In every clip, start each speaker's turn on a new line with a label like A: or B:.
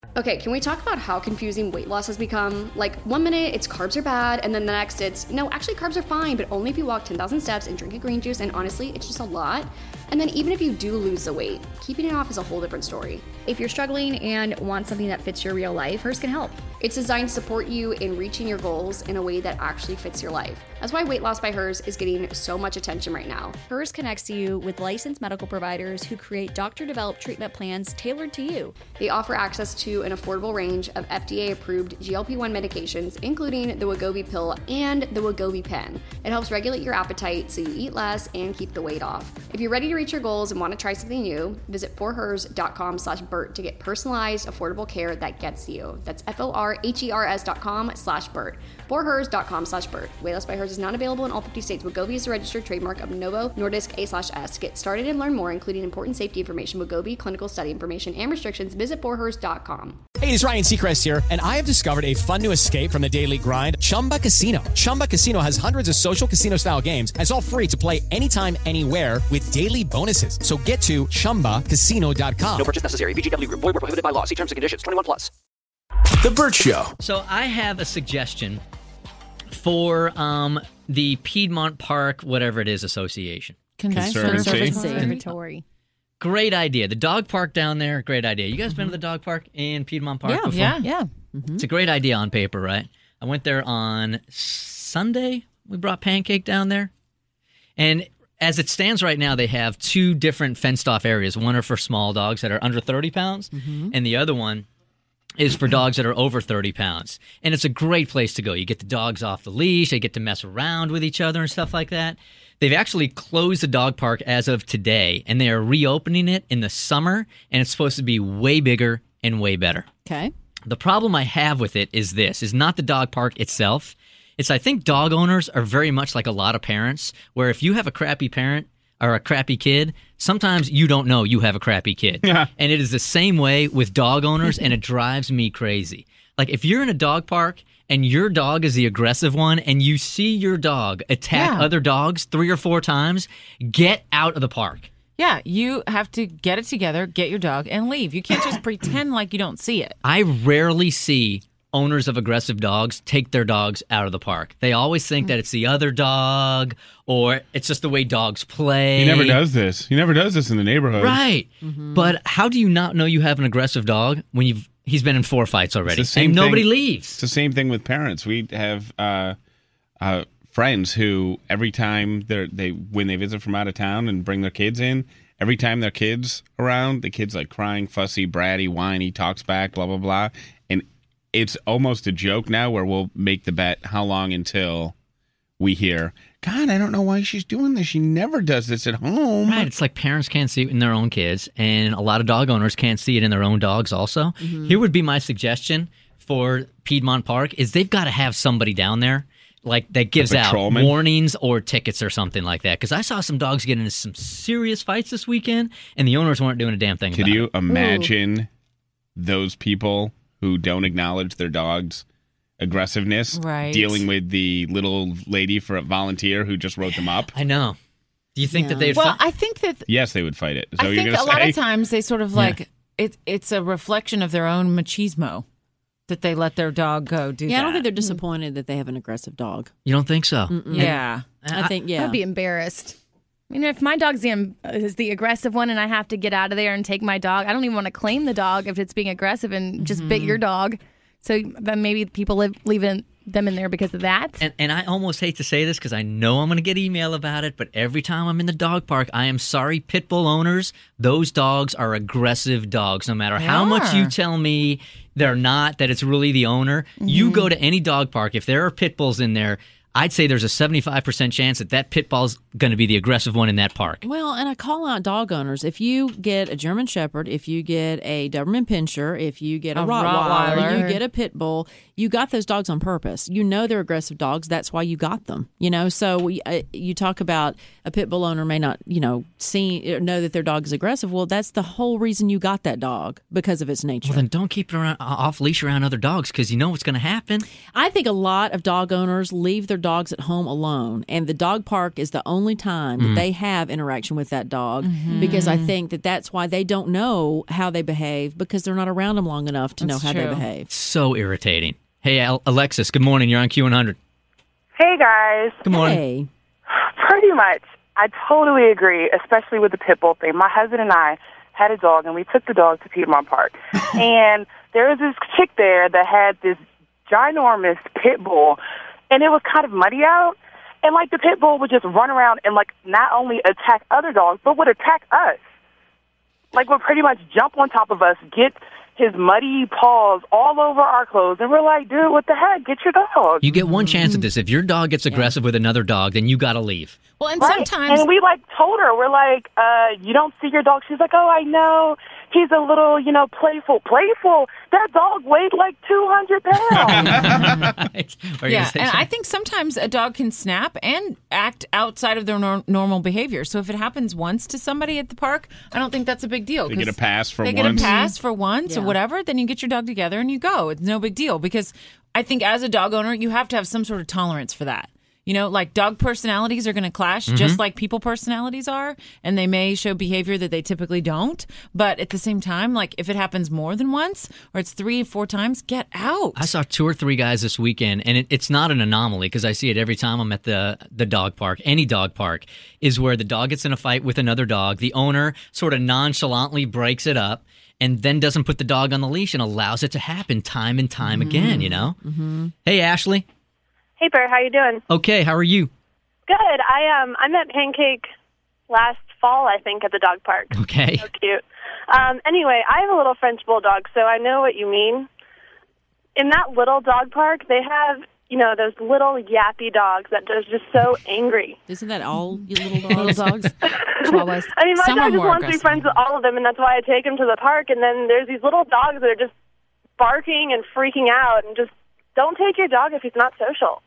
A: Okay, can we talk about how confusing weight loss has become? Like, 1 minute it's carbs are bad, and then the next it's, no, actually carbs are fine, but only if you walk 10,000 steps and drink a green juice, and honestly, it's just a lot. And then even if you do lose the weight, keeping it off is a whole different story.
B: If you're struggling and want something that fits your real life, Hers can help.
A: It's designed to support you in reaching your goals in a way that actually fits your life. That's why Weight Loss by Hers is getting so much attention right now.
B: Hers connects you with licensed medical providers who create doctor-developed treatment plans tailored to you.
A: They offer access to an affordable range of FDA-approved GLP-1 medications, including the Wegovy pill and the Wegovy pen. It helps regulate your appetite so you eat less and keep the weight off. If you're ready to reach your goals and want to try something new, visit forhers.com/Bert to get personalized, affordable care that gets you. That's forhers.com/Bert. forhers.com/Bert. Weight Loss by Hers is not available in all 50 states. Wegovy is a registered trademark of Novo Nordisk A/S. To get started and learn more, including important safety information, Wegovy clinical study information, and restrictions, visit forhers.com.
C: Hey, it's Ryan Seacrest here, and I have discovered a fun new escape from the daily grind, Chumba Casino. Chumba Casino has hundreds of social casino-style games, and it's all free to play anytime, anywhere with daily bonuses. So get to ChumbaCasino.com.
D: No purchase necessary. VGW Group. Void where prohibited by law. See terms and conditions. 21+.
E: The Bert Show.
F: So I have a suggestion for the Piedmont Park, whatever it is, association.
G: Conservatory.
F: Great idea. The dog park down there, great idea. You guys been to the dog park in Piedmont Park before?
G: Yeah.
F: Mm-hmm. It's a great idea on paper, right? I went there on Sunday. We brought Pancake down there. And as it stands right now, they have two different fenced-off areas. One are for small dogs that are under 30 pounds, and the other one is for dogs that are over 30 pounds. And it's a great place to go. You get the dogs off the leash. They get to mess around with each other and stuff like that. They've actually closed the dog park as of today, and they are reopening it in the summer, and it's supposed to be way bigger and way better.
G: Okay.
F: The problem I have with it is this, is not the dog park itself. It's I think dog owners are very much like a lot of parents, where if you have a crappy parent or a crappy kid, sometimes you don't know you have a crappy kid. Yeah. And it is the same way with dog owners, and it drives me crazy. Like, if you're in a dog park and your dog is the aggressive one and you see your dog attack other dogs 3 or 4 times, get out of the park.
G: Yeah, you have to get it together, get your dog, and leave. You can't just pretend like you don't see it.
F: I rarely see owners of aggressive dogs take their dogs out of the park. They always think that it's the other dog or it's just the way dogs play.
H: He never does this. He never does this in the neighborhood.
F: Right. Mm-hmm. But how do you not know you have an aggressive dog when he's been in 4 fights already and nobody leaves?
H: It's the same thing with parents. We have friends who every time when they visit from out of town and bring their kids in, every time their kid's around, the kid's like crying, fussy, bratty, whiny, talks back, blah, blah, blah. And it's almost a joke now where we'll make the bet how long until we hear, God, I don't know why she's doing this. She never does this at home.
F: Right. It's like parents can't see it in their own kids, and a lot of dog owners can't see it in their own dogs also. Mm-hmm. Here would be my suggestion for Piedmont Park is they've got to have somebody down there like that gives out warnings or tickets or something like that. Because I saw some dogs get into some serious fights this weekend, and the owners weren't doing a damn thing about it.
H: Could you imagine those people who don't acknowledge their dog's aggressiveness, dealing with the little lady for a volunteer who just wrote them up?
F: I know. Do you think that they'd
G: Well, I think that...
H: Yes, they would fight it.
G: I think a lot of times they sort of like... It's a reflection of their own machismo that they let their dog go do that.
I: Yeah, I don't think they're disappointed that they have an aggressive dog.
F: You don't think so?
G: Yeah.
I: I think,
B: I'd be embarrassed. I mean, if my dog's is the aggressive one and I have to get out of there and take my dog, I don't even want to claim the dog if it's being aggressive and just bit your dog. So then maybe people leaving them in there because of that.
F: And I almost hate to say this because I know I'm going to get email about it, but every time I'm in the dog park, I am sorry, pit bull owners, those dogs are aggressive dogs. No matter how much you tell me they're not, that it's really the owner. Mm-hmm. You go to any dog park, if there are pit bulls in there, I'd say there's a 75% chance that pit bull's going to be the aggressive one in that park.
I: Well, and I call out dog owners. If you get a German Shepherd, if you get a Doberman Pinscher, if you get a Rottweiler, you get a Pit Bull, you got those dogs on purpose. You know they're aggressive dogs. That's why you got them. So you talk about a Pit Bull owner may not, know that their dog is aggressive. Well, that's the whole reason you got that dog, because of its nature.
F: Well, then don't keep it off leash around other dogs because you know what's going to happen.
I: I think a lot of dog owners leave their dogs at home alone, and the dog park is the only time that they have interaction with that dog, because I think that's why they don't know how they behave, because they're not around them long enough to know how they behave.
F: So irritating. Hey, Alexis, good morning. You're on Q100.
J: Hey, guys.
F: Good morning.
I: Hey.
J: Pretty much. I totally agree, especially with the pit bull thing. My husband and I had a dog, and we took the dog to Piedmont Park. And there was this chick there that had this ginormous pit bull, and it was kind of muddy out. And, like, the pit bull would just run around and, like, not only attack other dogs, but would attack us. Like, would pretty much jump on top of us, get his muddy paws all over our clothes, and we're like, dude, what the heck? Get your dog.
F: You get one chance at this. If your dog gets aggressive with another dog, then you got to leave.
G: Well, and
J: Right.
G: sometimes...
J: And we, like, told her, we're like, you don't see your dog? She's like, oh, I know. He's a little, playful. Playful? That dog weighed like 200 pounds.
G: Yeah, and I think sometimes a dog can snap and act outside of their normal behavior. So if it happens once to somebody at the park, I don't think that's a big deal.
H: They get a pass for
G: They
H: once.
G: get a pass for once or whatever, then you get your dog together and you go. It's no big deal, because I think as a dog owner, you have to have some sort of tolerance for that. Like dog personalities are going to clash just like people personalities are, and they may show behavior that they typically don't. But at the same time, like if it happens more than once or it's 3 or 4 times, get out.
F: I saw 2 or 3 guys this weekend, and it's not an anomaly because I see it every time I'm at the dog park. Any dog park is where the dog gets in a fight with another dog. The owner sort of nonchalantly breaks it up and then doesn't put the dog on the leash and allows it to happen time and time again, Hey, Ashley.
K: Hey, Bert, how you doing?
F: Okay, how are you?
K: Good. I met Pancake last fall, I think, at the dog park.
F: Okay.
K: So cute. Anyway, I have a little French bulldog, so I know what you mean. In that little dog park, they have, those little yappy dogs that are just so angry.
I: Isn't that all you little dogs?
B: Chihuahuas.
K: I mean, my
G: Some are
K: dog just
G: more
K: wants to be
G: aggressive.
K: friends with all of them, and that's why I take him to the park. And then there's these little dogs that are just barking and freaking out, and just don't take your dog if he's not social.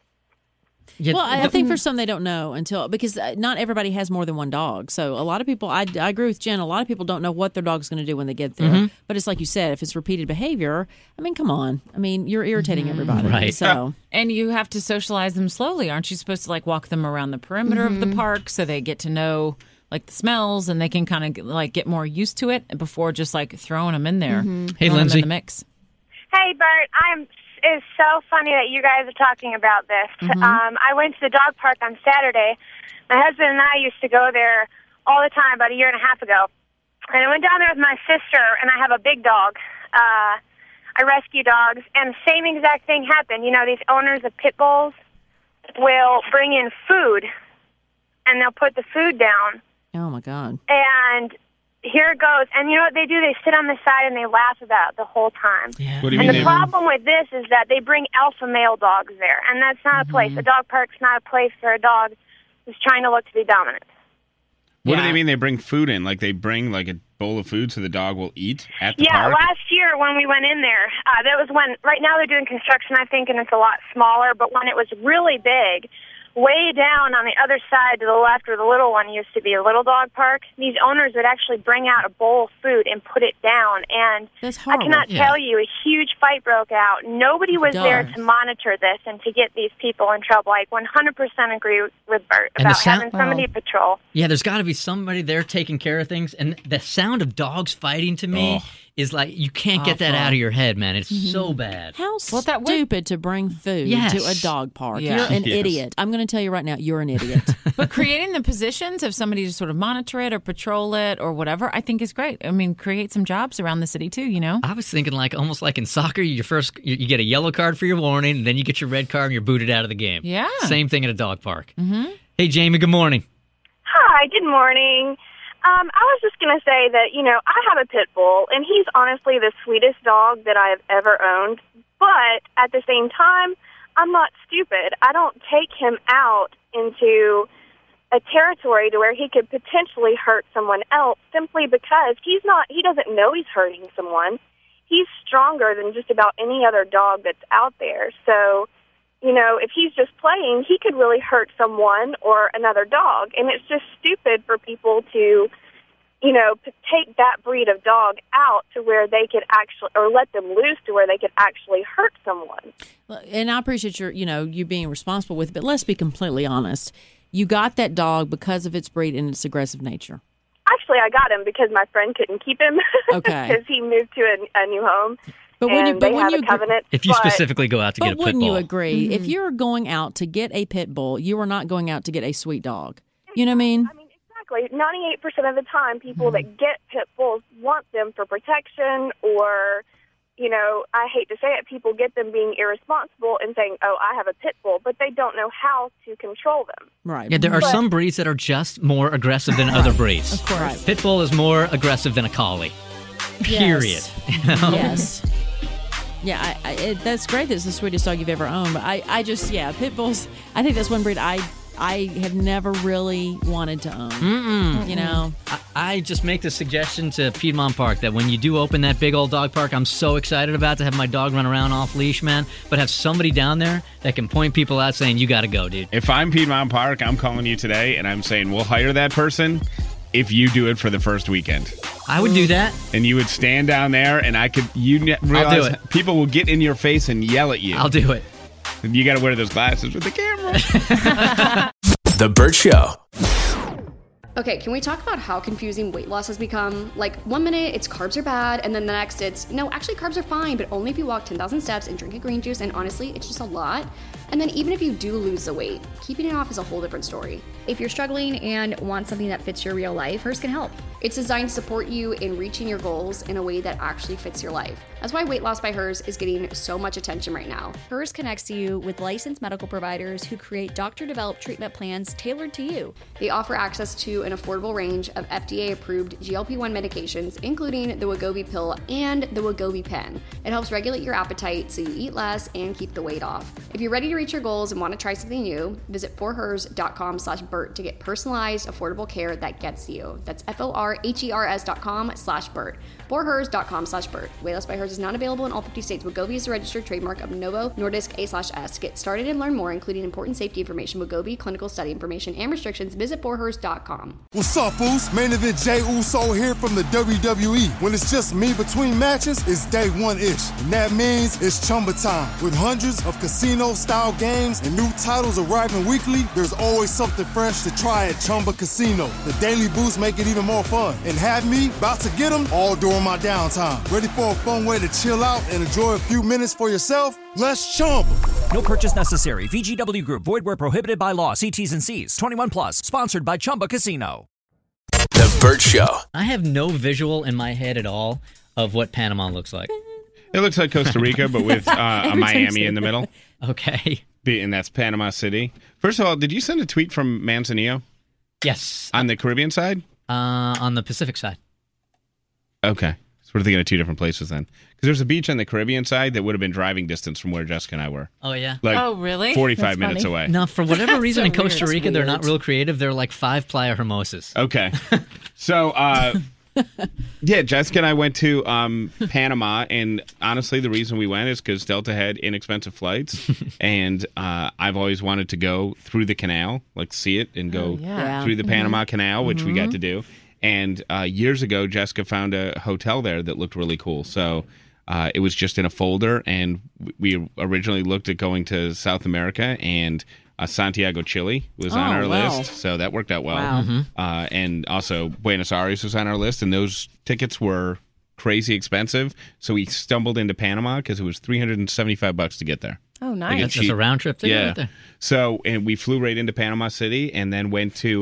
F: Yeah,
I: Well, I think for some they don't know because not everybody has more than one dog. So a lot of people, I agree with Jen, a lot of people don't know what their dog's going to do when they get there. But it's like you said, if it's repeated behavior, I mean, come on. I mean, you're irritating everybody.
F: Right.
I: So
G: And you have to socialize them slowly. Aren't you supposed to like walk them around the perimeter of the park so they get to know like the smells and they can kind of like get more used to it before just like throwing them in there?
F: Hey,
G: throwing them
F: Lindsay.
G: in the mix.
K: Hey, Bert, it's so funny that you guys are talking about this. I went to the dog park on Saturday. My husband and I used to go there all the time about 1.5 years ago. And I went down there with my sister, and I have a big dog. I rescue dogs, and the same exact thing happened. These owners of pit bulls will bring in food, and they'll put the food down.
I: oh my God.
K: And here it goes. And you know what they do? They sit on the side and they laugh about it the whole time.
F: Yeah.
H: What do you
K: And
H: mean?
K: the problem with this is that they bring alpha male dogs there, and that's not a place. A dog park's not a place for a dog who's trying to look to be dominant.
H: What do they mean? They bring food in? Like they bring like a bowl of food so the dog will eat at the
K: Yeah,
H: park?
K: last year when we went in there, that was when, right now they're doing construction, I think, and it's a lot smaller, but when it was really big, way down on the other side to the left where the little one used to be, a little dog park, these owners would actually bring out a bowl of food and put it down. And
I: That's
K: I
I: horrible.
K: cannot tell you, a huge fight broke out. Nobody was there to monitor this and to get these people in trouble. I 100% agree with Bert
F: And the
K: about
F: sound-
K: having somebody patrol.
F: Yeah, there's got to be somebody there taking care of things. And the sound of dogs fighting to me is like, you can't get that out of your head, man. It's so bad.
I: How
G: that would-
I: stupid to bring food
F: Yes.
I: to a dog park.
G: Yeah.
I: You're an
H: Yes.
I: idiot. I'm going to tell you right now, you're an idiot.
G: But creating the positions of somebody to sort of monitor it or patrol it or whatever, I think is great. I mean, create some jobs around the city too, you know?
F: I was thinking like almost like in soccer, you get a yellow card for your warning, and then you get your red card and you're booted out of the game.
G: Yeah.
F: Same thing at a dog park. Mm-hmm. Hey, Jamie, good morning.
K: Hi, good morning. I was just going to say that, I have a pit bull, and he's honestly the sweetest dog that I have ever owned. But at the same time, I'm not stupid. I don't take him out into a territory to where he could potentially hurt someone else simply because he doesn't know he's hurting someone. He's stronger than just about any other dog that's out there. So, if he's just playing, he could really hurt someone or another dog. And it's just stupid for people to take that breed of dog out to where they could actually, or let them loose to where they could actually hurt someone.
I: And I appreciate you being responsible with it, but let's be completely honest. You got that dog because of its breed and its aggressive nature.
K: Actually, I got him because my friend couldn't keep him because he moved to a new home.
I: But when you
K: a covenant.
F: If you specifically go out to get a pit bull.
I: But wouldn't you agree? If you're going out to get a pit bull, you are not going out to get a sweet dog. You know what I mean?
K: Exactly. 98% of the time, people that get pit bulls want them for protection or, I hate to say it, people get them being irresponsible and saying, oh, I have a pit bull, but they don't know how to control them.
I: Right.
F: Yeah, there are some breeds that are just more aggressive than other breeds.
I: Of course. Right.
F: Pit bull is more aggressive than a collie. Period.
I: Yes. Yeah, that's great. That's the sweetest dog you've ever owned. But pit bulls, I think that's one breed I have never really wanted to own.
F: I just make the suggestion to Piedmont Park that when you do open that big old dog park, I'm so excited about to have my dog run around off leash, man, but have somebody down there that can point people out saying, you got to go, dude.
H: If I'm Piedmont Park, I'm calling you today and I'm saying we'll hire that person if you do it for the first weekend.
F: I would do that.
H: And you would stand down there and realize
F: I'll do it.
H: People will get in your face and yell at you.
F: I'll do it.
H: You got to wear those glasses with the camera.
E: The Bert Show.
A: Okay, can we talk about how confusing weight loss has become? Like, 1 minute it's carbs are bad, and then the next it's, no, actually carbs are fine, but only if you walk 10,000 steps and drink a green juice, and honestly, it's just a lot. And then even if you do lose the weight, keeping it off is a whole different story. If you're struggling and want something that fits your real life, Hers can help. It's designed to support you in reaching your goals in a way that actually fits your life. That's why Weight Loss by Hers is getting so much attention right now.
L: Hers connects you with licensed medical providers who create doctor-developed treatment plans tailored to you.
A: They offer access to an affordable range of FDA-approved GLP-1 medications, including the Wegovy pill and the Wegovy pen. It helps regulate your appetite so you eat less and keep the weight off. If you're ready to reach your goals and want to try something new, visit forhers.com/Bert to get personalized, affordable care that gets you. That's forhers.com/Bert. forhers.com/Bert. Weight Loss by Hers is not available in all 50 states. Wegovy is a registered trademark of Novo Nordisk A/S. Get started and learn more, including important safety information, Wegovy clinical study information, and restrictions. Visit forhers.com.
M: What's up, Boost? Main event Jey Uso here from the WWE. When it's just me between matches, it's day one-ish. And that means it's Chumba time. With hundreds of casino-style games and new titles arriving weekly, there's always something fresh to try at Chumba Casino. The Daily Boost make it even more fun. And have me about to get them all during my downtime. Ready for a fun way to chill out and enjoy a few minutes for yourself? Let's Chumba.
N: No purchase necessary. VGW Group. Void where prohibited by law. See T's and C's. 21 plus. Sponsored by Chumba Casino.
E: The Bert Show.
F: I have no visual in my head at all of what Panama looks like.
H: It looks like Costa Rica, but with a Miami in the middle.
F: Okay.
H: And that's Panama City. First of all, did you send a tweet from Manzanillo?
F: Yes.
H: On the Caribbean side?
F: On the Pacific side.
H: Okay. So we're thinking of two different places then. Because there's a beach on the Caribbean side that would have been driving distance from where Jessica and I were.
F: Oh, yeah?
H: Like
G: oh, really?
H: 45 minutes away.
F: No, for whatever reason in Costa
I: weird.
F: Rica, they're not real creative. They're like 5-ply hermosas.
H: Okay. So, yeah, Jessica and I went to Panama, and honestly, the reason we went is because Delta had inexpensive flights, and I've always wanted to go through the canal, like see it and go through the Panama Canal, which we got to do. And years ago, Jessica found a hotel there that looked really cool. So it was just in a folder, and we originally looked at going to South America, and Santiago, Chile was on our list. So that worked out well.
I: Wow.
H: And also Buenos Aires was on our list, and those tickets were crazy expensive. So we stumbled into Panama because it was $375 to get there.
B: Oh, nice.
F: That's a round trip ticket right there.
H: So, and we flew right into Panama City and then went to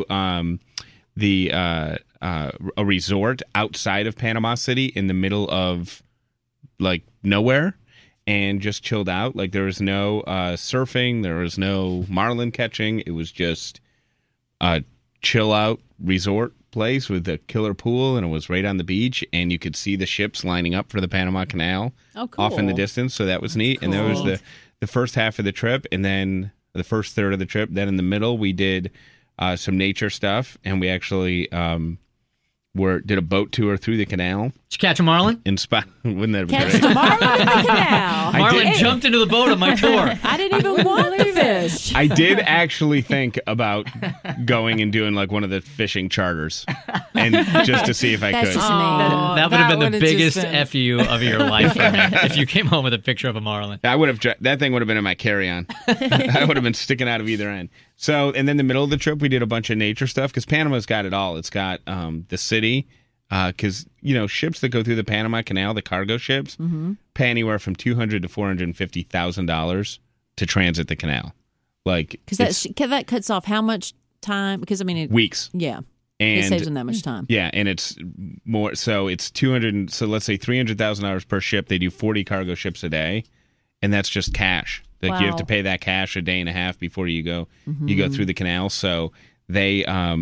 H: a resort outside of Panama City in the middle of like nowhere and just chilled out. Like there was no surfing, there was no marlin catching. It was just a chill out resort place with a killer pool, and it was right on the beach, and you could see the ships lining up for the Panama Canal off in the distance. So that was neat. Cool. And there was the first half of the trip, and then the first third of the trip. Then in the middle, we did some nature stuff, and we actually did a boat tour through the canal.
F: Did you catch a marlin?
H: Wouldn't that have been
I: Catch
H: great?
I: the marlin in the canal.
F: Marlin jumped into the boat on my tour.
I: I didn't even want the fish.
H: I did actually think about going and doing like one of the fishing charters, and just to see if I
I: That's
H: could.
I: just mean.
F: That would have been the
G: would've
F: biggest
G: just been-
F: FU of your life for me if you came home with a picture of a marlin.
H: That thing would have been in my carry-on. I would have been sticking out of either end. So, and then the middle of the trip, we did a bunch of nature stuff because Panama's got it all. It's got the city, because ships that go through the Panama Canal, the cargo ships, pay anywhere from $200,000 to $450,000 to transit the canal. Like,
I: Because that cuts off how much time? Because
H: weeks.
I: Yeah,
H: And
I: it saves them that much time.
H: Yeah, and it's more. So it's 200. So let's say $300,000 per ship. They do 40 cargo ships a day, and that's just cash. Like you have to pay that cash a day and a half before you go through the canal. So they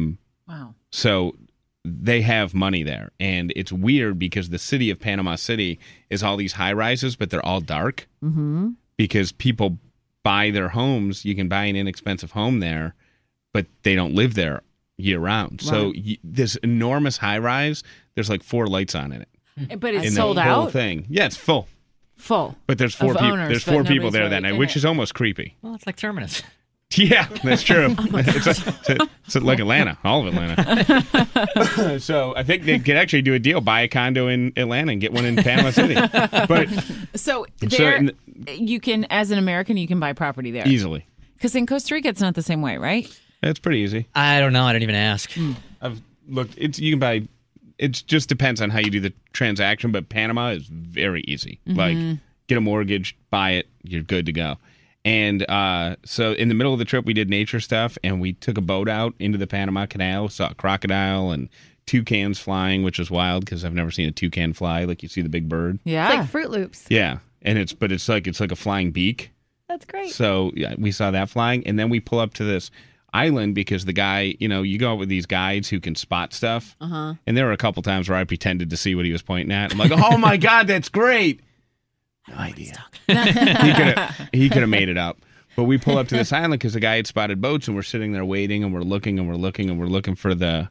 H: So they have money there, and it's weird because the city of Panama City is all these high rises, but they're all dark because people buy their homes. You can buy an inexpensive home there, but they don't live there year round. So this enormous high rise, there's like 4 lights on in it.
G: But it's
H: in
G: sold
H: the whole
G: out?
H: thing. Yeah, it's full.
G: But
H: there's 4 people.
G: owners,
H: There's
G: but
H: 4 people
G: nobody's
H: there that
G: really
H: night,
G: in
H: which
G: it.
H: is almost creepy.
F: Well, it's like Terminus.
H: Yeah, that's true. It's like Atlanta, all of Atlanta. So I think they could actually do a deal: buy a condo in Atlanta and get one in Panama City. But
G: So
H: in
G: you can, as an American, you can buy property there
H: easily,
G: because in Costa Rica it's not the same way, right?
H: it's pretty easy.
F: I don't know. I didn't even ask.
H: I've looked. You can buy. It just depends on how you do the transaction, but Panama is very easy. Like, get a mortgage, buy it, you're good to go. And so in the middle of the trip, we did nature stuff, and we took a boat out into the Panama Canal, saw a crocodile and toucans flying, which was wild because I've never seen a toucan fly. Like you see the big bird.
G: Yeah,
B: It's like Fruit Loops.
H: Yeah, and it's like a flying beak.
B: That's great.
H: So yeah, we saw that flying, and then we pull up to this island because the guy, you go out with these guides who can spot stuff. And there were a couple times where I pretended to see what he was pointing at. I'm like, oh my God, that's great. No idea. He could have made it up. But we pull up to this island because the guy had spotted boats, and we're sitting there waiting, and we're looking for the,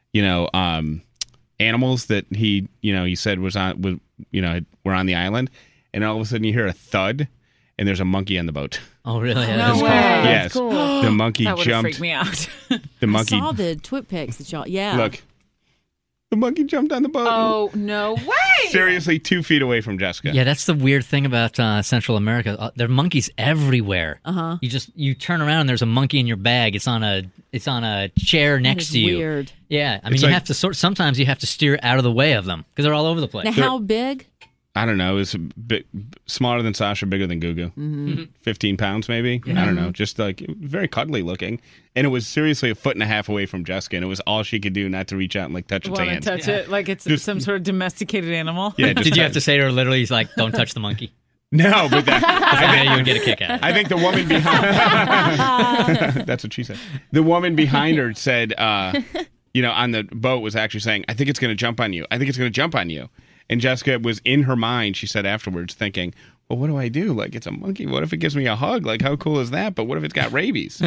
H: animals that he said were on the island. And all of a sudden you hear a thud, and there's a monkey on the boat.
F: Oh, really?
G: No way.
H: Yes.
I: That's cool.
H: The monkey
G: that would have
H: jumped.
G: freaked me out.
H: The monkey.
I: I saw the twit pics that y'all. Yeah.
H: Look. The monkey jumped on the boat.
G: Oh, no way.
H: Seriously, 2 feet away from Jessica.
F: Yeah, that's the weird thing about Central America. There are monkeys everywhere. You turn around and there's a monkey in your bag. It's on a chair next to you.
I: Weird.
F: Yeah, I mean,
H: It's
F: you
H: like-
F: have to sometimes you have to steer out of the way of them because they're all over the place.
I: Now, how big?
H: I don't know. It was a bit smaller than Sasha, bigger than Gugu. 15 pounds, maybe. I don't know. Just like very cuddly looking. And it was seriously 1.5 feet away from Jessica, and it was all she could do not to reach out and like touch its
G: Want to
H: hand.
G: touch it like it's
H: Just-
G: some sort of domesticated animal?
H: Yeah, just
F: Did you have to say to her literally, like, don't touch the monkky?
H: No, but
F: I know you would get a kick out of it.
H: I think the woman behind that's what she said. The woman behind her said, on the boat was actually saying, I think it's going to jump on you. I think it's going to jump on you. And Jessica was in her mind, she said afterwards, thinking, well, what do I do? Like, it's a monkey. What if it gives me a hug? Like, how cool is that? But what if it's got rabies?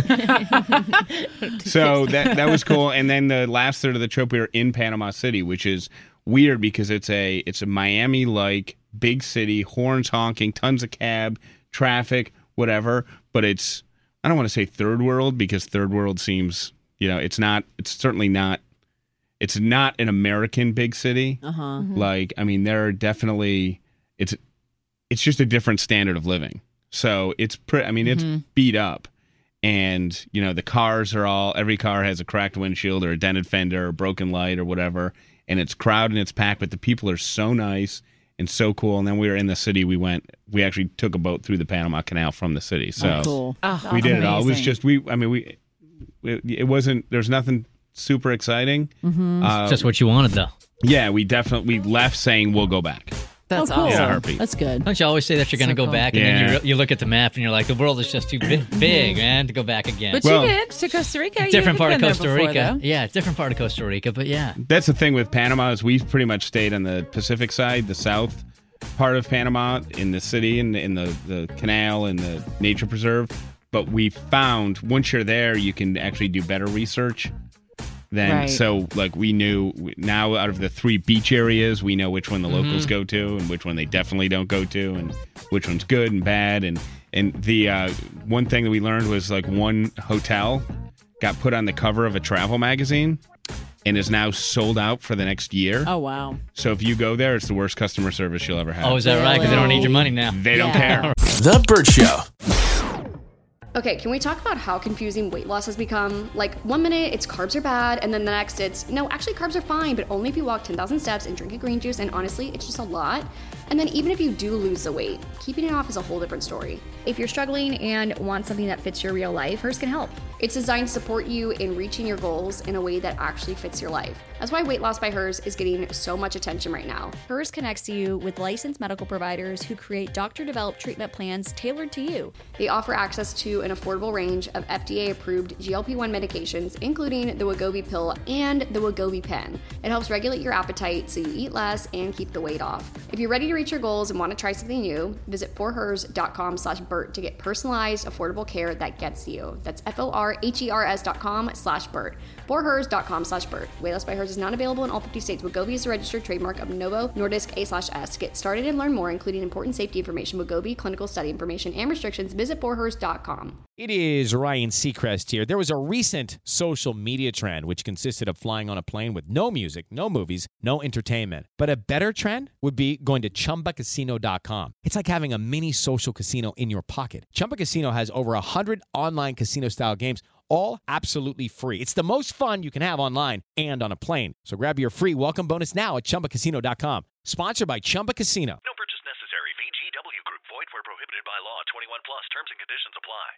H: So that was cool. And then the last third of the trip, we were in Panama City, which is weird because it's a Miami-like big city, horns honking, tons of cab, traffic, whatever. But it's, I don't want to say third world because third world seems, it's certainly not. It's not an American big city. Like, I mean, there are definitely it's just a different standard of living. So it's it's beat up, and the cars are every car has a cracked windshield or a dented fender or a broken light or whatever, and it's crowded and it's packed. But the people are so nice and so cool. And then we were in the city. We actually took a boat through the Panama Canal from the city. So
I: cool.
H: We did it all. It was just it wasn't. There's nothing super exciting.
F: Just what you wanted, though.
H: Yeah, we left saying we'll go back.
G: That's
I: cool.
G: awesome.
H: In a heartbeat.
I: That's good.
F: Don't you always say that you're going to
G: So
F: go
G: cool.
F: back, and then you look at the map and you're like, the world is just too big, man, to go back again.
G: But
H: Well,
G: you did to Costa Rica.
F: different part of
G: You've been
F: Costa
G: there before,
F: Rica.
G: though.
F: Yeah, different part of Costa Rica, but yeah.
H: That's the thing with Panama is we pretty much stayed on the Pacific side, the south part of Panama, in the city, in the canal and the nature preserve. But we found once you're there, you can actually do better research then
G: Right.
H: so like we knew now out of the 3 beach areas, we know which one the locals go to and which one they definitely don't go to, and which one's good and bad. And the one thing that we learned was like one hotel got put on the cover of a travel magazine and is now sold out for the next year.
I: Oh, wow.
H: So if you go there, it's the worst customer service you'll ever have.
F: Oh, is that right? Because they don't need your money now.
H: They don't care.
E: The Burt Show.
A: Okay, can we talk about how confusing weight loss has become? Like, one minute it's carbs are bad, and then the next it's, no, actually carbs are fine, but only if you walk 10,000 steps and drink a green juice, and honestly, it's just a lot. And then even if you do lose the weight, keeping it off is a whole different story.
L: If you're struggling and want something that fits your real life, Hers can help.
A: It's designed to support you in reaching your goals in a way that actually fits your life. That's why Weight Loss by Hers is getting so much attention right now.
L: Hers connects you with licensed medical providers who create doctor-developed treatment plans tailored to you.
A: They offer access to an affordable range of FDA-approved GLP-1 medications, including the Wegovy pill and the Wegovy pen. It helps regulate your appetite so you eat less and keep the weight off. If you're ready to reach your goals and want to try something new, visit forhers.com/Burt to get personalized, affordable care that gets you. That's forhers.com/Burt. forhers.com/Burt. Weight Loss by Hers is not available in all 50 states. Wegovy is a registered trademark of Novo Nordisk A/S. To get started and learn more, including important safety information, Wegovy, clinical study information, and restrictions, visit forhers.com.
C: It is Ryan Seacrest here. There was a recent social media trend which consisted of flying on a plane with no music, no movies, no entertainment. But a better trend would be going to ChumbaCasino.com. It's like having a mini social casino in your pocket. Chumba Casino has over 100 online casino-style games, all absolutely free. It's the most fun you can have online and on a plane. So grab your free welcome bonus now at ChumbaCasino.com. Sponsored by Chumba Casino.
O: No purchase necessary. VGW Group. Void where prohibited by law. 21 plus. Terms and conditions apply.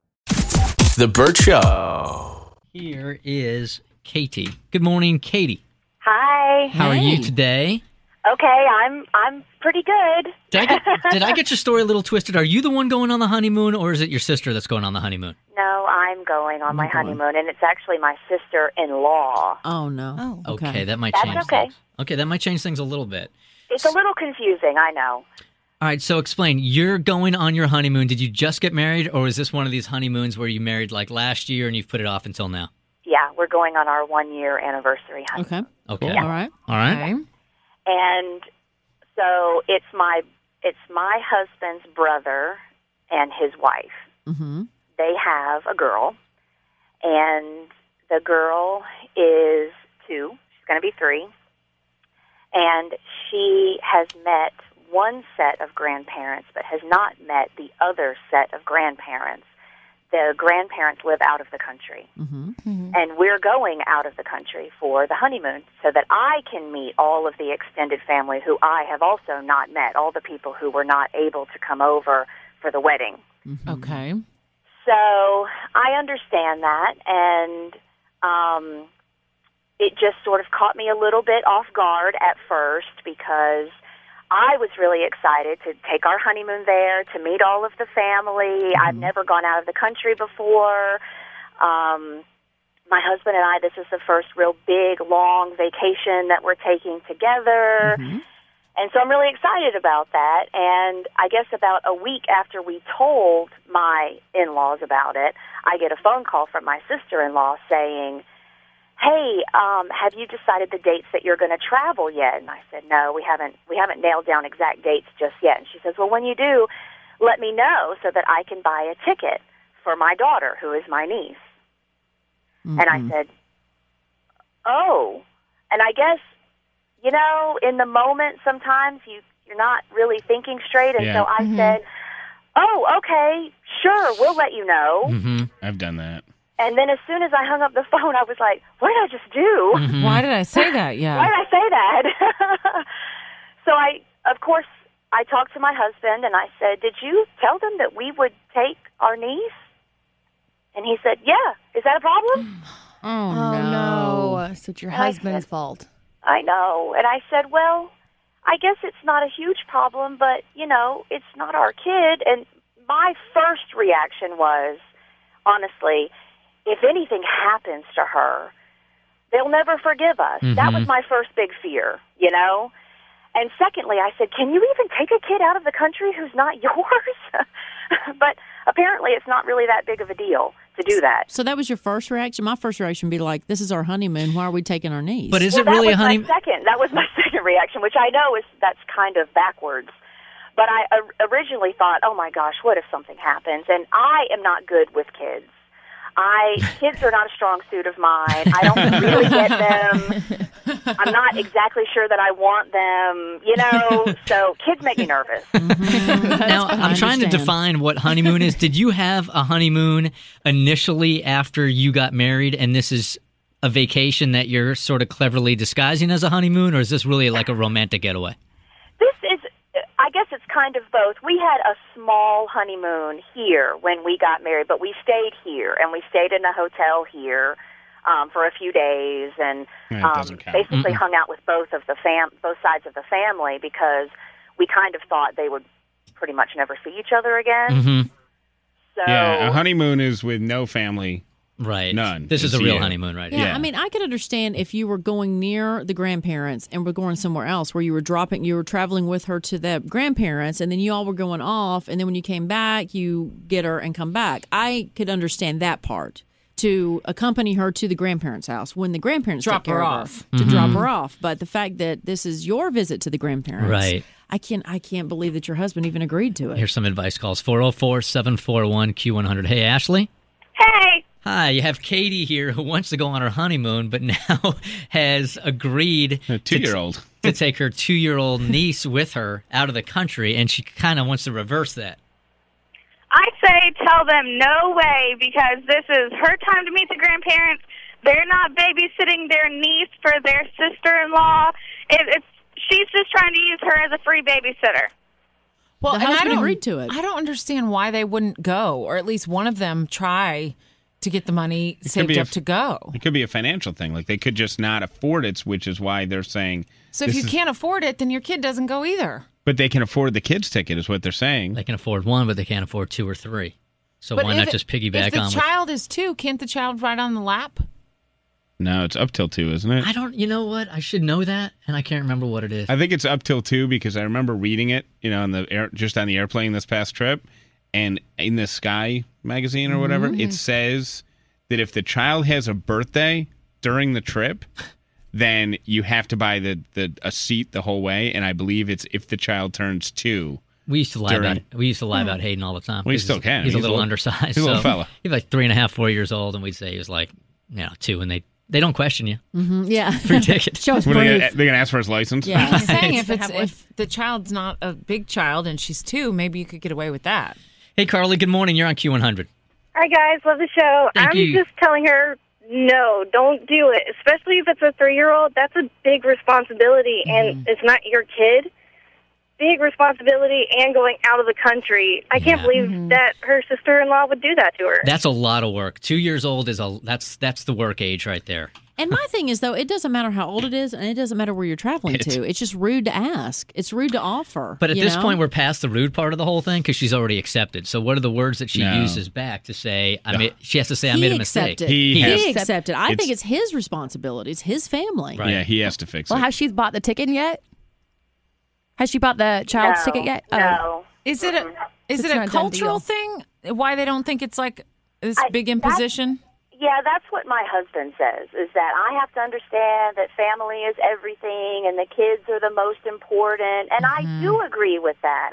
E: The Burt Show.
F: Here is Katie. Good morning, Katie.
P: Hi.
F: How are you today?
P: Okay, I'm pretty good.
F: Did I get your story a little twisted? Are you the one going on the honeymoon, or is it your sister that's going on the honeymoon?
P: No, I'm going on my honeymoon, and it's actually my sister-in-law.
I: Oh, no.
F: Oh, okay. That might
P: That's
F: change
P: okay.
F: things. Okay, that might change things a little bit.
P: It's a little confusing, I know.
F: All right, so explain. You're going on your honeymoon. Did you just get married, or is this one of these honeymoons where you married like last year and you've put it off until now?
P: Yeah, we're going on our 1-year anniversary honeymoon.
F: Okay.
P: Yeah.
I: All right.
F: All right.
P: And so it's my husband's brother and his wife.
I: Mm-hmm.
P: They have a girl, and the girl is 2. She's going to be 3. And she has met one set of grandparents, but has not met the other set of grandparents. The grandparents live out of the country.
I: Mm-hmm.
P: And we're going out of the country for the honeymoon so that I can meet all of the extended family who I have also not met, all the people who were not able to come over for the wedding.
G: Okay.
P: So I understand that, and it just sort of caught me a little bit off guard at first because I was really excited to take our honeymoon there, to meet all of the family. I've never gone out of the country before. My husband and I, this is the first real big, long vacation that we're taking together. And so I'm really excited about that. And I guess about a week after we told my in-laws about it, I get a phone call from my sister-in-law saying, hey, have you decided the dates that you're going to travel yet? And I said, no, we haven't nailed down exact dates just yet. And she says, well, when you do, let me know so that I can buy a ticket for my daughter, who is my niece. And I said, oh. And I guess, you know, in the moment, sometimes you're not really thinking straight. And so I said, oh, okay, sure, we'll let you know.
H: I've done that.
P: And then as soon as I hung up the phone, I was like, what did I just do?
G: Why did I say that? Yeah.
P: Why did I say that? So of course, I talked to my husband and I said, did you tell them that we would take our niece? And he said, yeah. Is that a problem?
B: Oh, no. So it's your husband's fault.
P: I know. And I said, well, I guess it's not a huge problem, but, you know, it's not our kid. And my first reaction was, honestly, if anything happens to her, they'll never forgive us. That was my first big fear, you know? And secondly, I said, can you even take a kid out of the country who's not yours? But apparently it's not really that big of a deal to do that.
I: So that was your first reaction? My first reaction would be like, this is our honeymoon. Why are we taking our niece?
F: But is it really a honeymoon?
P: That was my second reaction, which I know that's kind of backwards. But I originally thought, oh, my gosh, what if something happens? And I am not good with kids. Kids are not a strong suit of mine. I don't really get them. I'm not exactly sure that I want them, so kids make me nervous.
F: Now, I'm trying to define what honeymoon is. Did you have a honeymoon initially after you got married, and this is a vacation that you're sort of cleverly disguising as a honeymoon, or is this really like a romantic getaway?
P: I guess it's kind of both. We had a small honeymoon here when we got married, but we stayed here, and we stayed in a hotel here for a few days, and basically hung out with both sides of the family because we kind of thought they would pretty much never see each other again.
F: Mm-hmm.
P: So,
H: yeah, a honeymoon is with no family.
F: Right.
H: None.
F: This is a real honeymoon, right?
I: Yeah, I mean, I could understand if you were going near the grandparents and were going somewhere else where you were traveling with her to the grandparents, and then you all were going off, and then when you came back, you get her and come back. I could understand that part, to accompany her to the grandparents' house when the grandparents
G: drop
I: take care
G: her
I: of
G: off.
I: to drop her off. But the fact that this is your visit to the grandparents,
F: right?
I: I can't believe that your husband even agreed to it.
F: Here's some advice calls: 404-741-Q100. Hey, Ashley.
K: Hey.
F: Hi, you have Katie here who wants to go on her honeymoon, but now has agreed
H: a 2-year-old
F: to take her 2-year-old niece with her out of the country, and she kind of wants to reverse that.
K: I say tell them no way, because this is her time to meet the grandparents. They're not babysitting their niece for their sister-in-law. She's just trying to use her as a free babysitter.
G: Well,
I: the husband agreed to it.
G: I don't understand why they wouldn't go, or at least one of them try to get the money saved up to go.
H: It could be a financial thing. Like, they could just not afford it, which is why they're saying...
G: So if you can't afford it, then your kid doesn't go either.
H: But they can afford the kid's ticket, is what they're saying.
F: They can afford one, but they can't afford 2 or 3. So why not just piggyback on...
G: If the child is 2, can't the child ride on the lap?
H: No, it's up till 2, isn't it?
F: You know what? I should know that, and I can't remember what it is.
H: I think it's up till 2 because I remember reading it, just on the airplane this past trip, and in the Sky magazine or whatever, it says that if the child has a birthday during the trip, then you have to buy a seat the whole way, and I believe it's if the child turns 2.
F: We used to lie about Hayden all the time.
H: We still can.
F: He's a little undersized.
H: He's a little fella.
F: He's like 3.5, 4 years old, and we'd say he was like 2, and they don't question you.
I: Mm-hmm, yeah.
F: Free ticket.
I: Show us
H: proof. They're going to ask for his license?
I: Yeah.
G: I'm saying if the child's not a big child and she's 2, maybe you could get away with that.
F: Hey, Carly, good morning. You're on Q100.
K: Hi, guys. Love the show.
F: Thank you.
K: Just telling her, no, don't do it. Especially if it's a 3-year-old. That's a big responsibility, and it's not your kid. Big responsibility and going out of the country. I can't believe that her sister-in-law would do that to her.
F: That's a lot of work. 2 years old that's the work age right there.
I: And my thing is, though, it doesn't matter how old it is, and it doesn't matter where you're traveling to. It's just rude to ask. It's rude to offer.
F: But at this point, we're past the rude part of the whole thing because she's already accepted. So what are the words that she uses back to say, she has to say, I made a mistake.
I: He accepted. I think it's his responsibility. It's his family.
H: Right. Yeah, he has to fix it.
B: Well, has she bought the ticket yet? Has she bought the child's ticket yet?
K: No.
G: Is it a cultural thing? Why they don't think it's like this big imposition?
P: Yeah, that's what my husband says, is that I have to understand that family is everything and the kids are the most important. And I do agree with that.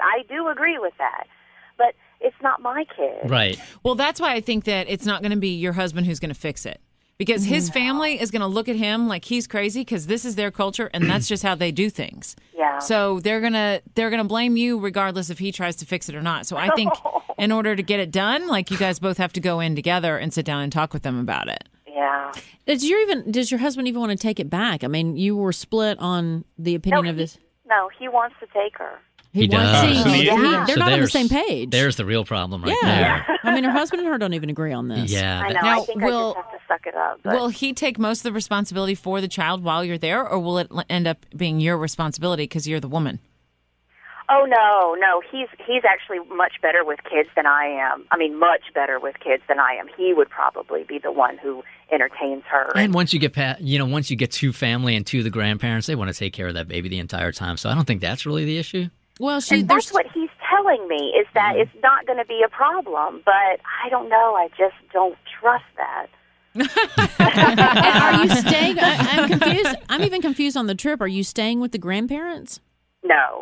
P: But it's not my kid.
F: Right.
G: Well, that's why I think that it's not going to be your husband who's going to fix it. Because his family is going to look at him like he's crazy because this is their culture and that's just how they do things.
P: Yeah.
G: So they're gonna blame you regardless if he tries to fix it or not. So I think in order to get it done, like, you guys both have to go in together and sit down and talk with them about it.
P: Yeah.
I: Does your husband even want to take it back? I mean, you were split on the opinion of this.
P: No, he wants to take her.
F: He does.
I: They're not on the same page.
F: There's the real problem right there.
I: I mean, her husband and her don't even agree on this.
F: Yeah.
P: I know. I think I just have to suck it up. But.
G: Will he take most of the responsibility for the child while you're there, or will it end up being your responsibility because you're the woman?
P: Oh, no. He's actually much better with kids than I am. I mean, much better with kids than I am. He would probably be the one who entertains her.
F: And once you get once you get to family and to the grandparents, they want to take care of that baby the entire time. So I don't think that's really the issue.
I: Well,
P: that's what he's telling me is that it's not going to be a problem, but I don't know. I just don't trust that.
I: Are you staying? I'm confused. I'm even confused on the trip. Are you staying with the grandparents?
P: No.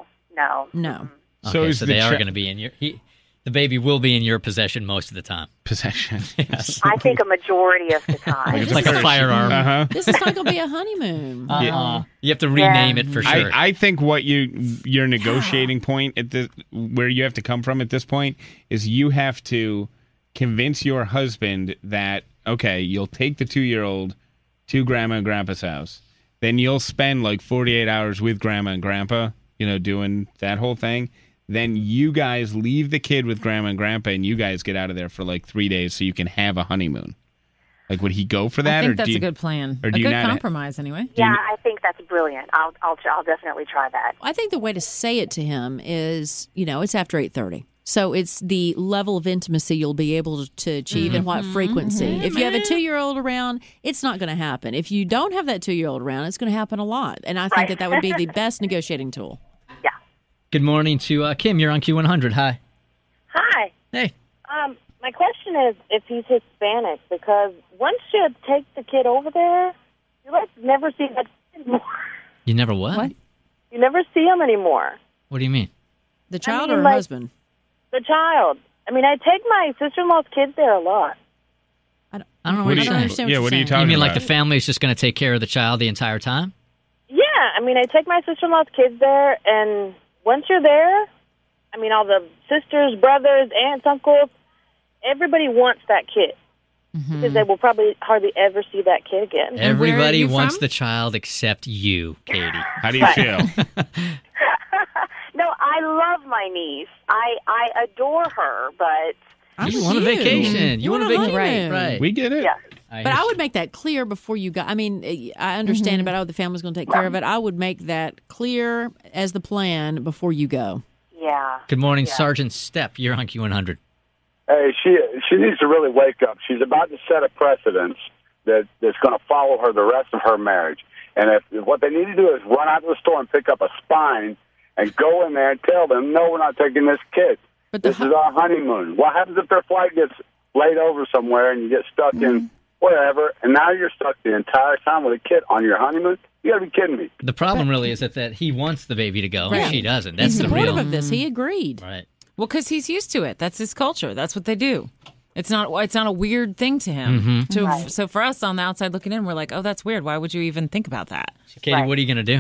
F: Okay, so they are going to be in your... the baby will be in your possession most of the time.
H: Possession.
F: Yes.
P: I think a majority of the time.
F: It's like a firearm.
H: Uh-huh.
I: This is not going to be a honeymoon.
F: You have to rename it for sure.
H: I think what your negotiating point where you have to come from at this point is you have to convince your husband that, okay, you'll take the 2-year-old to Grandma and Grandpa's house. Then you'll spend like 48 hours with Grandma and Grandpa, doing that whole thing. Then you guys leave the kid with Grandma and Grandpa, and you guys get out of there for like 3 days so you can have a honeymoon. Like, would he go for that?
G: I think that's a good plan.
H: Or
G: a good compromise, anyway.
P: Yeah, I think that's brilliant. I'll definitely try that.
I: I think the way to say it to him is, it's after 8:30. So it's the level of intimacy you'll be able to achieve and what frequency. If you have a 2-year-old around, it's not going to happen. If you don't have that 2-year-old around, it's going to happen a lot. And I think that would be the best negotiating tool.
F: Good morning to Kim. You're on Q100. Hi.
Q: Hi.
F: Hey.
Q: My question is if he's Hispanic, because once you take the kid over there, you never see that kid anymore.
F: You never what?
Q: You never see him anymore.
F: What do you mean?
I: The child or her husband?
Q: The child. I mean, I take my sister-in-law's kids there a lot.
F: I don't know what you're saying.
I: Understand
H: what are you talking about?
F: You mean like the family is just going to take care of the child the entire time?
Q: Yeah. I mean, I take my sister-in-law's kids there, and once you're there, I mean, all the sisters, brothers, aunts, uncles, everybody wants that kid because they will probably hardly ever see that kid again.
F: Everybody wants the child except you, Katie.
H: How do you feel?
P: No, I love my niece. I adore her, but...
F: You want a vacation. You want a vacation. Right.
H: We get it.
P: Yeah.
I: But I would make that clear before you got. I mean, I understand about how the family's going to take care of it. I would make that clear as the plan before you go.
P: Yeah.
F: Good morning, Sergeant Stepp. You're on Q100.
R: Hey, she needs to really wake up. She's about to set a precedence that's going to follow her the rest of her marriage. And if what they need to do is run out to the store and pick up a spine and go in there and tell them, no, we're not taking this kid. But this is our honeymoon. What happens if their flight gets laid over somewhere and you get stuck in wherever, and now you're stuck the entire time with a kid on your honeymoon? You got to be kidding me.
F: The problem really is that he wants the baby to go,
I: Right.
F: and she doesn't. That's
I: He's
F: the
I: supportive
F: real.
I: of this. He agreed.
F: Right.
G: Well, because he's used to it. That's his culture. That's what they do. It's not a weird thing to him. So for us on the outside looking in, we're like, oh, that's weird. Why would you even think about that?
F: So Katie, what are you going to do?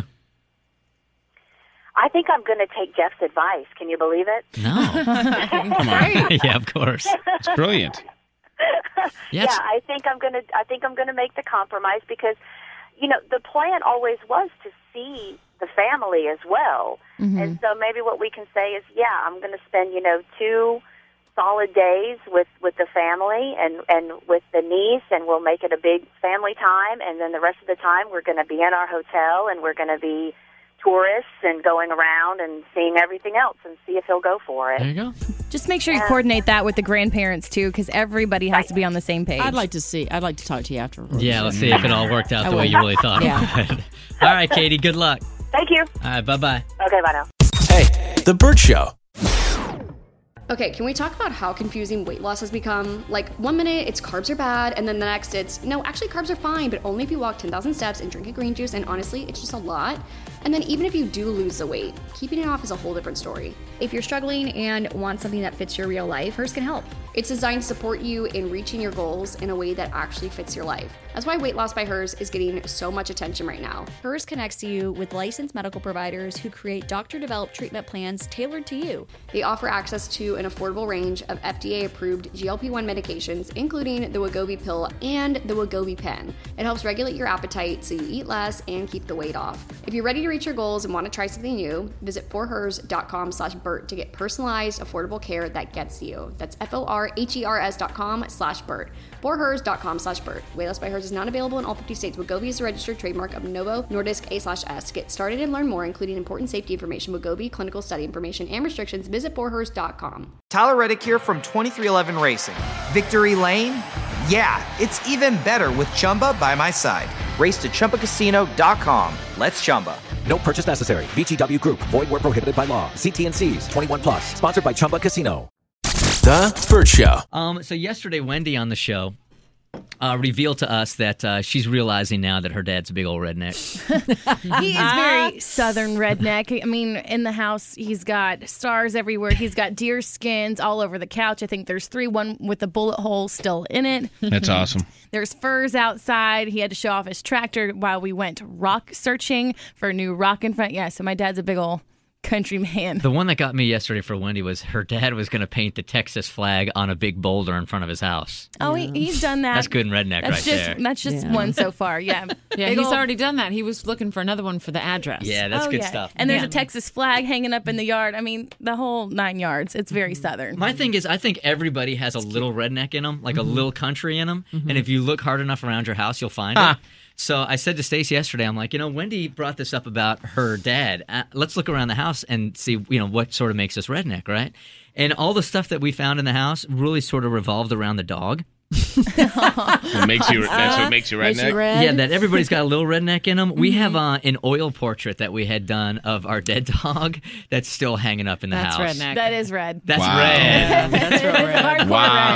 P: I think I'm going to take Jeff's advice. Can you believe it?
F: No. Come on. Yeah, of course.
H: It's brilliant.
F: Yes.
P: Yeah, I think I'm going to make the compromise because, the plan always was to see the family as well. And so maybe what we can say is, I'm going to spend, 2 solid days with the family and with the niece, and we'll make it a big family time. And then the rest of the time we're going to be in our hotel and we're going to be tourists and going around and seeing everything else and see if he'll go for it.
F: There you go.
B: Just make sure you coordinate that with the grandparents too, because everybody has to be on the same page.
I: I'd like to talk to you afterwards.
F: Yeah, let's see if it all worked out the way you really thought it would. All right, Katie, good luck.
P: Thank you.
F: All right, bye-bye.
P: Okay, bye now.
E: Hey, The Bert Show.
A: Okay, can we talk about how confusing weight loss has become? Like, 1 minute it's carbs are bad, and then the next it's, no, actually carbs are fine, but only if you walk 10,000 steps and drink a green juice, and honestly, it's just a lot. And then even if you do lose the weight, keeping it off is a whole different story.
L: If you're struggling and want something that fits your real life, Hers can help.
A: It's designed to support you in reaching your goals in a way that actually fits your life. That's why Weight Loss by Hers is getting so much attention right now.
L: Hers connects you with licensed medical providers who create doctor-developed treatment plans tailored to you.
A: They offer access to an affordable range of FDA-approved GLP-1 medications, including the Wegovy pill and the Wegovy pen. It helps regulate your appetite so you eat less and keep the weight off. If you're ready to reach your goals and want to try something new, visit forhers.com/Bert to get personalized, affordable care that gets you. That's forhers.com/Bert. forhers.com/Bert. Weight Loss by Hers is not available in all 50 states. Wegovy is a registered trademark of Novo Nordisk A/S. Get started and learn more, including important safety information, Wegovy, clinical study information, and restrictions. Visit forhers.com.
S: Tyler Reddick here from 2311 Racing. Victory Lane? Yeah, it's even better with Chumba by my side. Race to ChumbaCasino.com. Let's Chumba.
E: No purchase necessary. VGW Group. Void where prohibited by law. See T&Cs. 21 plus. Sponsored by Chumba Casino. The Burt Show.
F: So yesterday, Wendy on the show revealed to us that she's realizing now that her dad's a big old redneck.
B: He is very southern redneck. I mean, in the house, he's got stars everywhere. He's got deer skins all over the couch. I think there's 3, one with a bullet hole still in it.
H: That's awesome.
B: There's furs outside. He had to show off his tractor while we went rock searching for a new rock in front. Yeah, so my dad's a big old country man.
F: The one that got me yesterday for Wendy was her dad was going to paint the Texas flag on a big boulder in front of his house.
B: Oh, he's done that.
F: That's good redneck there.
B: That's just one so far, yeah.
G: Yeah, he's already done that. He was looking for another one for the address.
F: Yeah, that's good stuff.
B: And there's a Texas flag hanging up in the yard. I mean, the whole 9 yards. It's very southern.
F: My thing is, I think everybody has a little redneck in them, like a little country in them. And if you look hard enough around your house, you'll find it. So I said to Stacey yesterday, I'm like, Wendy brought this up about her dad. Let's look around the house and see, what sort of makes us redneck, right? And all the stuff that we found in the house really sort of revolved around the dog.
H: What makes you? That's what makes you redneck.
F: Yeah, that everybody's got a little redneck in them. We have an oil portrait that we had done of our dead dog that's still hanging up in the house.
G: That's redneck.
B: That is red.
F: That's
H: Wow.
F: red.
G: Yeah, that's real red.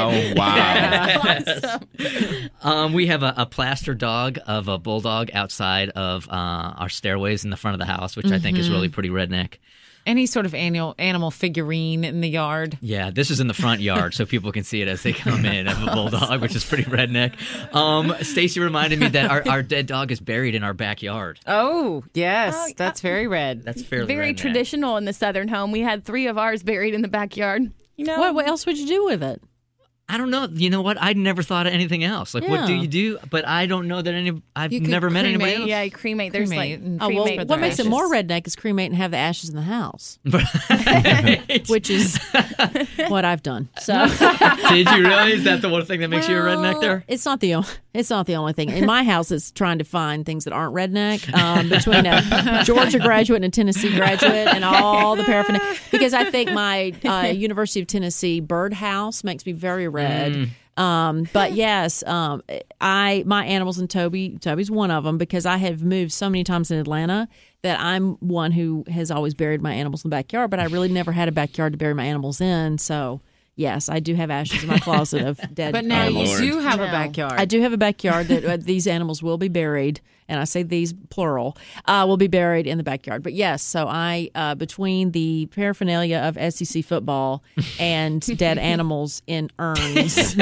H: Wow.
F: We have a plaster dog of a bulldog outside of our stairways in the front of the house, which I think is really pretty redneck.
G: Any sort of animal figurine in the yard.
F: Yeah, this is in the front yard, so people can see it as they come in of a bulldog, which is pretty redneck. Stacey reminded me that our dead dog is buried in our backyard.
G: Oh, yes. That's very red.
F: That's fairly
B: very
F: redneck.
B: traditional in the southern home. We had 3 of ours buried in the backyard.
I: What else would you do with it?
F: I don't know. You know what? I never thought of anything else. Like, what do you do? But I don't know that I've never met anybody else.
B: Yeah, you cremate. There's
I: What makes it more redneck is cremate and have the ashes in the house, which is what I've done. So,
F: did you really? Is that the one thing that makes you a redneck there?
I: It's not the only thing. In my house, it's trying to find things that aren't redneck between a Georgia graduate and a Tennessee graduate and all the paraphernalia. Because I think my University of Tennessee birdhouse makes me very red. But yes, my animals, and Toby's one of them, because I have moved so many times in Atlanta that I'm one who has always buried my animals in the backyard, but I really never had a backyard to bury my animals in. So yes, I do have ashes in my closet of dead
G: But now
I: animals.
G: you do have a backyard.
I: I do have a backyard that these animals will be buried, and I say these plural, will be buried in the backyard. But yes, so I, between the paraphernalia of SEC football and dead animals in urns,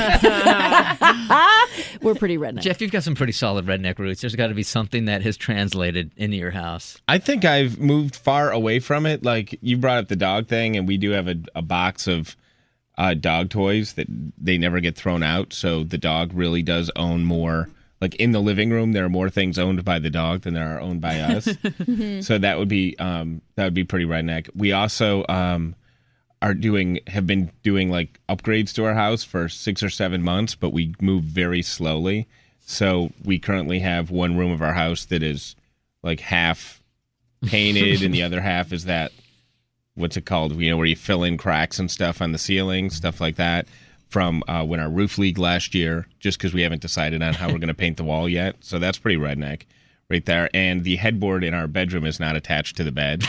I: we're pretty redneck.
F: Jeff, you've got some pretty solid redneck roots. There's got to be something that has translated into your house.
H: I think I've moved far away from it. Like, you brought up the dog thing, and we do have a box of dog toys that they never get thrown out. So the dog really does own more. Like, in the living room, there are more things owned by the dog than there are owned by us. So that would be pretty redneck. We also have been doing like upgrades to our house for 6 or 7 months, but we move very slowly. So we currently have one room of our house that is like half painted, and the other half is that, what's it called? Where you fill in cracks and stuff on the ceiling, stuff like that. From when our roof leaked last year, just because we haven't decided on how we're going to paint the wall yet. So that's pretty redneck right there. And the headboard in our bedroom is not attached to the bed.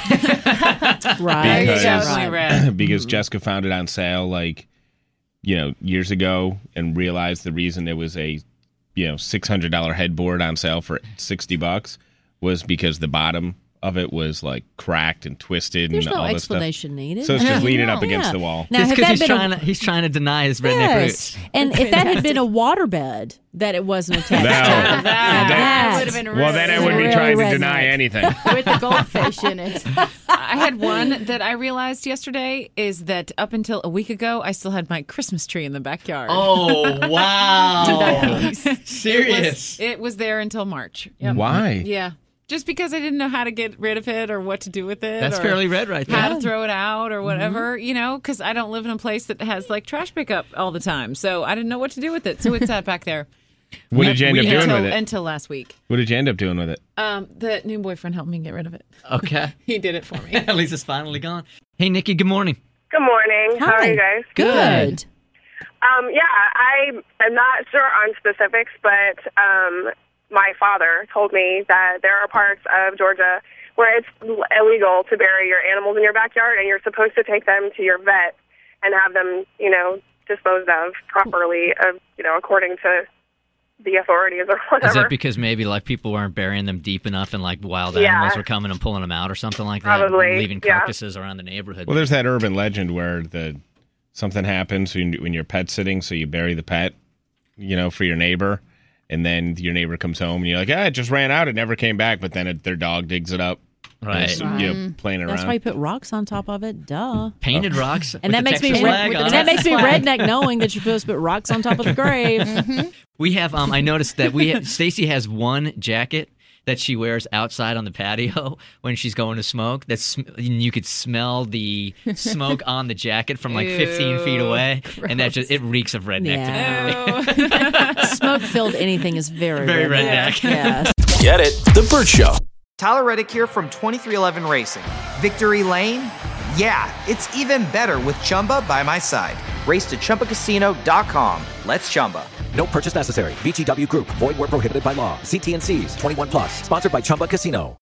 I: Right.
H: Because Jessica found it on sale years ago and realized the reason there was a $600 headboard on sale for $60 was because the bottom of it was like cracked and twisted.
I: There's
H: and
I: no
H: all this
I: explanation
H: stuff.
I: needed.
H: So it's just leaning up against the wall.
I: Now,
F: It's because he's trying to deny his redneck roots.
I: And if that had been a waterbed that it wasn't attached to,
H: that
B: would have been
H: well, then I wouldn't be trying to deny anything.
B: with the goldfish in it.
G: I had one that I realized yesterday is that up until a week ago, I still had my Christmas tree in the backyard.
F: Oh, wow. Serious.
G: It was there until March.
H: Why?
G: Yeah. Just because I didn't know how to get rid of it or what to do with it.
F: That's
G: or
F: fairly red right there.
G: How to throw it out or whatever, because I don't live in a place that has like trash pickup all the time. So I didn't know what to do with it. So it sat back there.
H: What did you end up doing with it?
G: Until last week.
H: What did you end up doing with it?
G: The new boyfriend helped me get rid of it.
F: Okay.
G: He did it for me.
F: At least it's finally gone. Hey, Nikki, good morning.
J: Good morning. How are you guys?
I: Good.
J: I am not sure on specifics, but my father told me that there are parts of Georgia
T: where it's illegal to bury your animals in your backyard, and you're supposed to take them to your vet and have them, disposed of properly, according to the authorities or whatever.
F: Is it because maybe like people weren't burying them deep enough and like wild animals were coming and pulling them out or something like that?
T: Probably,
F: leaving carcasses around the neighborhood.
H: Well, there's that urban legend where something happens when you're pet sitting, so you bury the pet, for your neighbor, and then your neighbor comes home and you're like, it just ran out, it never came back, but then their dog digs it up.
F: Right.
H: Playing around.
I: That's why you put rocks on top of it. Duh.
F: Painted rocks.
I: And that makes me redneck knowing that you're supposed to put rocks on top of the grave.
F: We have I noticed that Stacy has one jacket that she wears outside on the patio when she's going to smoke. You could smell the smoke on the jacket from like 15 feet away. Gross. And it reeks of redneck to me.
I: Smoke-filled anything is very redneck.
F: Yes.
E: Get it? The Burt Show.
S: Tyler Reddick here from 2311 Racing. Victory Lane? Yeah, it's even better with Chumba by my side. Race to ChumbaCasino.com. Let's Chumba.
E: No purchase necessary. VGW Group. Void where prohibited by law. See T&Cs. 21+. Sponsored by Chumba Casino.